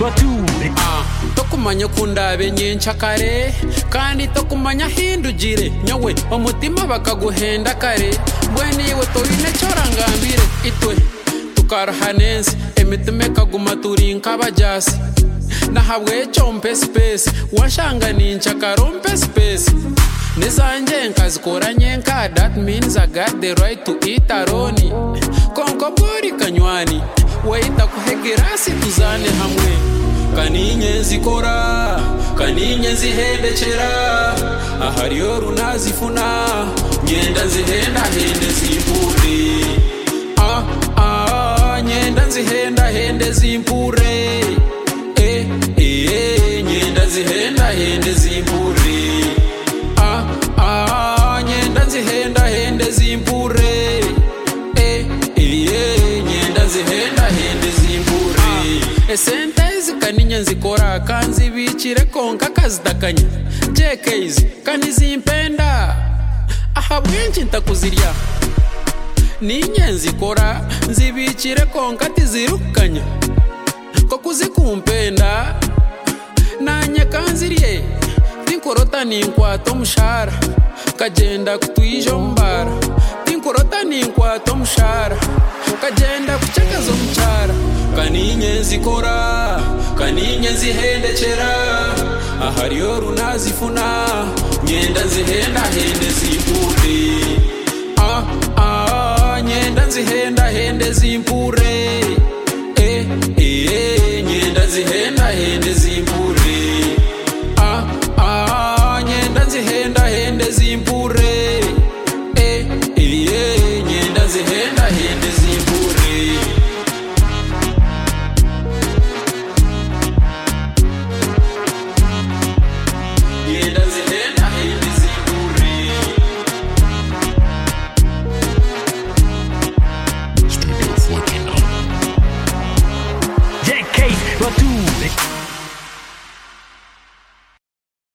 bature tokumanya kundabe nyencha kare kandi tokumanya hindugire nyawe umutima bakaguhenda kare bweniwe torine chorangambire itwe tukarahanense emitime kaguma turinka bajasi nahabwe chompe space washanga nincha karompe space nizanje nkazikora nyenka that means I got the right to eat aroni konko bori kanywani waita kuhegerasi tuzane hamwe kaninye zikora kaninye zihendekera ahariyo runazifuna nyenda zihenda hende zimpure nyenda zihenda hende zimpure nyenda zihenda hende zimpure nyenda zihenda hende zimpure nyenda zihenda hende zimpure esente zikaninya nzikora kanzibikire konka kazitakanya JKs kanizimpenda aha bwinshi ntakuzirya ninye nzikora nzibikire konka tizirukanya ko kuzikumpenda nanye kanzirye tinkorota ninkwato mushara kagenda kutwijo mbara tinkorota ninkwato mushara kagenda kuchekazo muchara kaninye nzikora kaninye nzihendekera ahariyo runazifuna nyenda zihenda hende zimpure nyenda zihenda hende zimpure nyenda zihenda hende zimpure nyenda zihenda hende zimpure nyenda zihenda hende zimpure nyenda zihenda hende zimpure JK bature